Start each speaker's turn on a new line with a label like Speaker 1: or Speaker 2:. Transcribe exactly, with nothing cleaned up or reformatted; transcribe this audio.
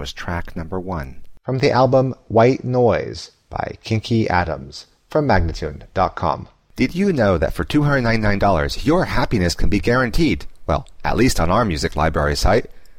Speaker 1: was track number one.
Speaker 2: From the album White Noise by Kinky Adams from Magnatune dot com.
Speaker 1: Did you know that for two hundred ninety-nine dollars your happiness can be guaranteed? Well, at least on our music library site.